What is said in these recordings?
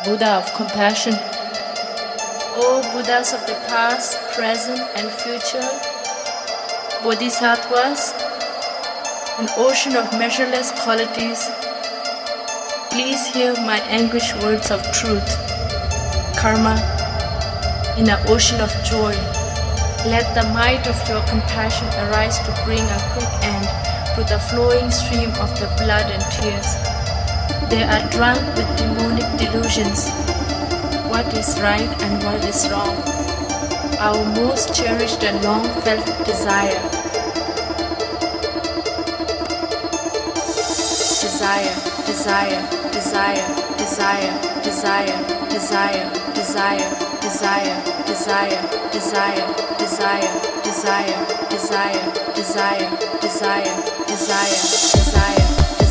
Buddha of compassion. O Buddhas of the past, present and future, Bodhisattvas, an ocean of measureless qualities, please hear my anguished words of truth. Karma, in an ocean of joy, let the might of your compassion arise to bring a quick end to the flowing stream of the blood and tears. They are drunk with demonic delusions. What is right and what is wrong? Our most cherished and long-felt desire. Desire, desire, desire, desire, desire, desire, desire, desire, desire, desire, desire, desire, desire, desire, desire, desire, desire.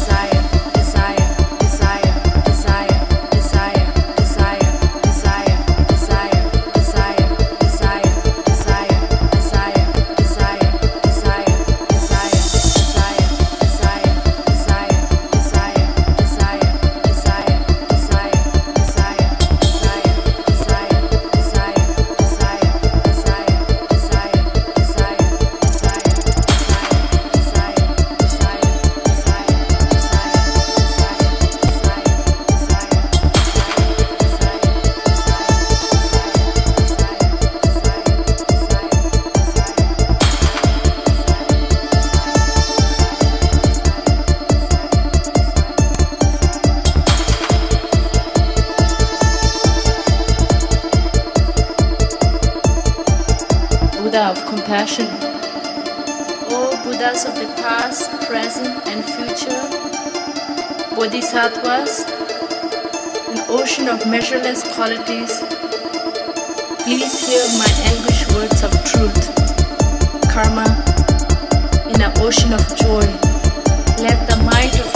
Buddha of compassion. O Buddhas of the past, present and future, Bodhisattvas, an ocean of measureless qualities, please hear my anguished words of truth. Karma, in an ocean of joy, let the might of